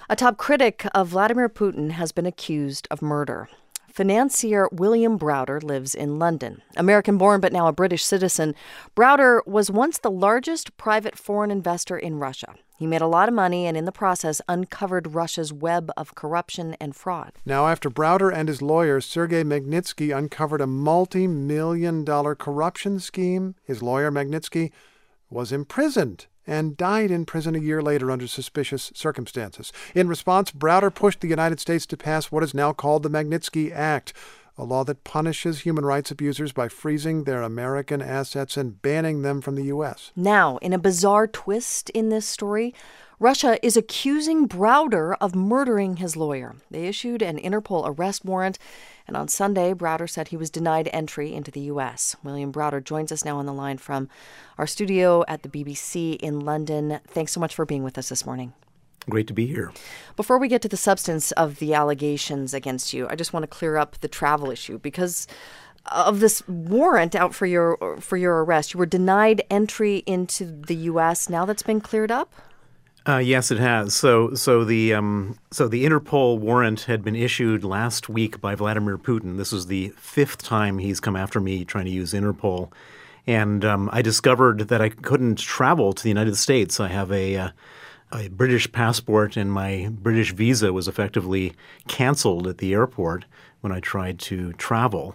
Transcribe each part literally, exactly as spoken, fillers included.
A top critic of Vladimir Putin has been accused of murder. Financier William Browder lives in London. American-born but now a British citizen, Browder was once the largest private foreign investor in Russia. He made a lot of money and in the process uncovered Russia's web of corruption and fraud. Now, after Browder and his lawyer, Sergei Magnitsky, uncovered a multi-million dollar corruption scheme, his lawyer, Magnitsky, was imprisoned and died in prison a year later under suspicious circumstances. In response, Browder pushed the United States to pass what is now called the Magnitsky Act, a law that punishes human rights abusers by freezing their American assets and banning them from the U S. Now, in a bizarre twist in this story, Russia is accusing Browder of murdering his lawyer. They issued an Interpol arrest warrant, and on Sunday, Browder said he was denied entry into the U S. William Browder joins us now on the line from our studio at the B B C in London. Thanks so much for being with us this morning. Great to be here. Before we get to the substance of the allegations against you, I just want to clear up the travel issue because of this warrant out for your for your arrest. You were denied entry into the U S. Now that's been cleared up? Uh, yes, it has. So, so the um, so the Interpol warrant had been issued last week by Vladimir Putin. This is the fifth time he's come after me trying to use Interpol, and um, I discovered that I couldn't travel to the United States. I have a uh, a British passport, and my British visa was effectively canceled at the airport when I tried to travel.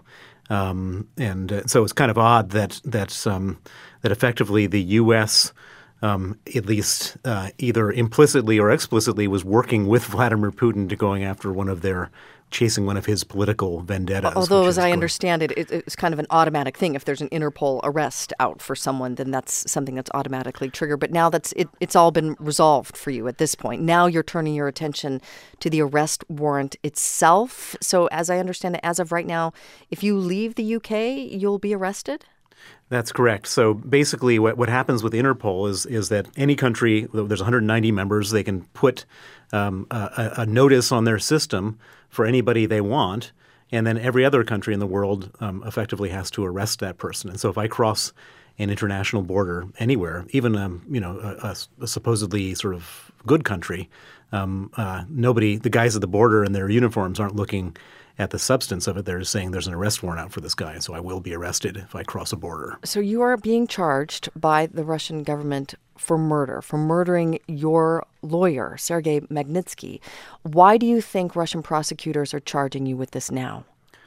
Um, and uh, so it's kind of odd that that um, that effectively the U S Um, at least uh, either implicitly or explicitly was working with Vladimir Putin to going after one of their, chasing one of his political vendettas. Although, as I going, understand it, it, it's kind of an automatic thing. If there's an Interpol arrest out for someone, then that's something that's automatically triggered. But now that's it, it's all been resolved for you at this point. Now you're turning your attention to the arrest warrant itself. So as I understand it, as of right now, if you leave the U K, you'll be arrested? That's correct. So basically what, what happens with Interpol is is that any country, there's one hundred ninety members, they can put um, a, a notice on their system for anybody they want, and then every other country in the world um, effectively has to arrest that person. And so if I cross an international border anywhere, even um, you know a, a supposedly sort of good country, um, uh, nobody, the guys at the border in their uniforms aren't looking at the substance of it. They're saying there's an arrest warrant out for this guy, so I will be arrested if I cross a border. So you are being charged by the Russian government for murder, for murdering your lawyer, Sergei Magnitsky. Why do you think Russian prosecutors are charging you with this now?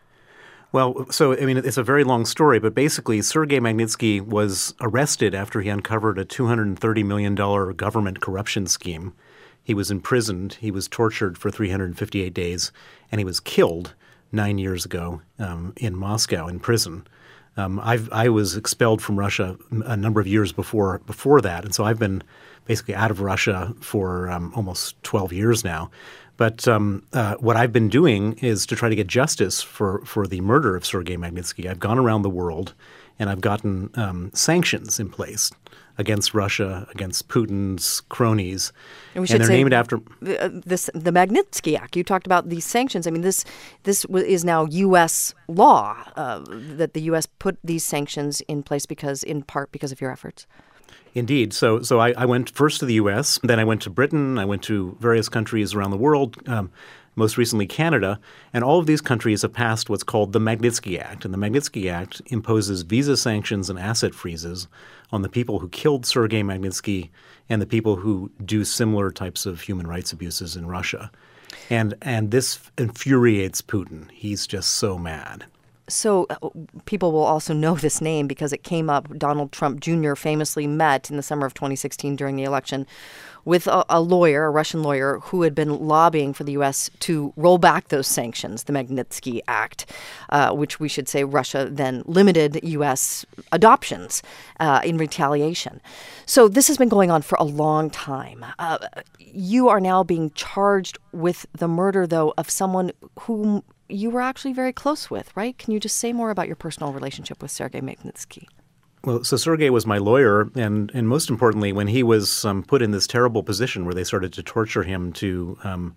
Well, so, I mean, it's a very long story, but basically Sergei Magnitsky was arrested after he uncovered a two hundred thirty million dollars government corruption scheme. He was imprisoned, he was tortured for three hundred fifty-eight days, and he was killed nine years ago um, in Moscow in prison. Um, I've, I was expelled from Russia a number of years before before that, and so I've been basically out of Russia for um, almost twelve years now. But um, uh, what I've been doing is to try to get justice for, for the murder of Sergei Magnitsky. I've gone around the world, and I've gotten um, sanctions in place against Russia, against Putin's cronies, and, we and they're named after the, uh, this, the Magnitsky Act. You talked about these sanctions. I mean, this this is now U S law uh, that the U S put these sanctions in place because, in part, because of your efforts. Indeed. So so I, I went first to the U S, then I went to Britain, I went to various countries around the world, um, most recently Canada, and all of these countries have passed what's called the Magnitsky Act. And the Magnitsky Act imposes visa sanctions and asset freezes on the people who killed Sergei Magnitsky and the people who do similar types of human rights abuses in Russia. And and this infuriates Putin. He's just so mad. So uh, people will also know this name because it came up. Donald Trump Junior famously met in the summer of twenty sixteen during the election with a, a lawyer, a Russian lawyer, who had been lobbying for the U S to roll back those sanctions, the Magnitsky Act, uh, which we should say Russia then limited U S adoptions uh, in retaliation. So this has been going on for a long time. Uh, you are now being charged with the murder, though, of someone whom you were actually very close with, right? Can you just say more about your personal relationship with Sergei Magnitsky? Well, so Sergei was my lawyer, and, and most importantly, when he was um, put in this terrible position where they started to torture him to um,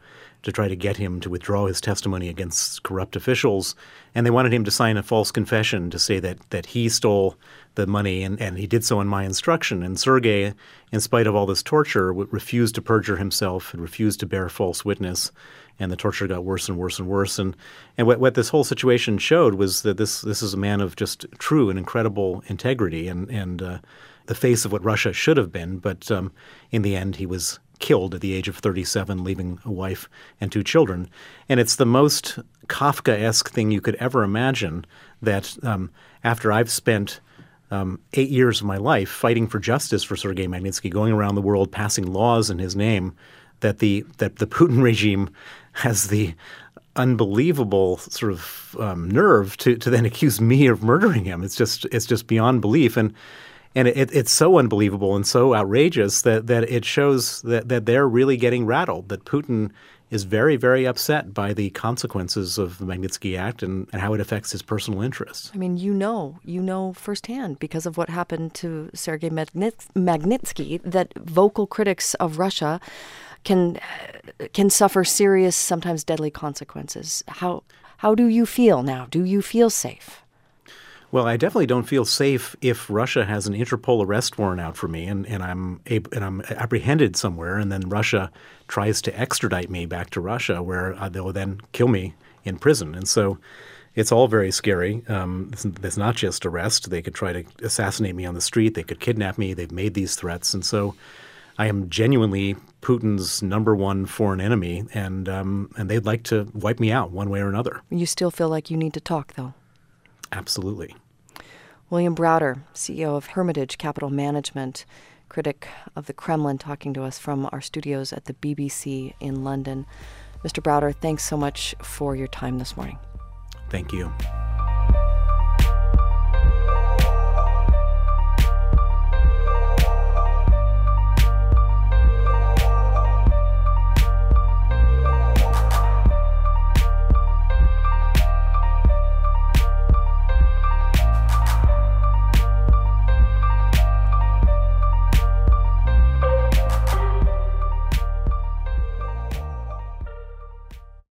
to try to get him to withdraw his testimony against corrupt officials. And they wanted him to sign a false confession to say that that he stole the money, and, and he did so in my instruction. And Sergei, in spite of all this torture, w- refused to perjure himself and refused to bear false witness. And the torture got worse and worse and worse. And and what, what this whole situation showed was that this this is a man of just true and incredible integrity and, and uh, the face of what Russia should have been. But um, in the end, he was killed at the age of thirty-seven, leaving a wife and two children. And it's the most Kafkaesque thing you could ever imagine that um, after I've spent um, eight years of my life fighting for justice for Sergei Magnitsky, going around the world passing laws in his name, that the that the Putin regime has the unbelievable sort of um, nerve to to then accuse me of murdering him. It's just it's just beyond belief. And And it, it's so unbelievable and so outrageous that, that it shows that, that they're really getting rattled, that Putin is very, very upset by the consequences of the Magnitsky Act and, and how it affects his personal interests. I mean, you know, you know firsthand because of what happened to Sergei Magnits- Magnitsky that vocal critics of Russia can can suffer serious, sometimes deadly consequences. How how do you feel now? Do you feel safe? Well, I definitely don't feel safe if Russia has an Interpol arrest warrant out for me and, and I'm able, and I'm apprehended somewhere, and then Russia tries to extradite me back to Russia, where uh, they'll then kill me in prison. And so it's all very scary. Um, it's, it's not just arrest. They could try to assassinate me on the street. They could kidnap me. They've made these threats. And so I am genuinely Putin's number one foreign enemy, and um, and they'd like to wipe me out one way or another. You still feel like you need to talk, though? Absolutely. William Browder, C E O of Hermitage Capital Management, critic of the Kremlin, talking to us from our studios at the B B C in London. Mister Browder, thanks so much for your time this morning. Thank you.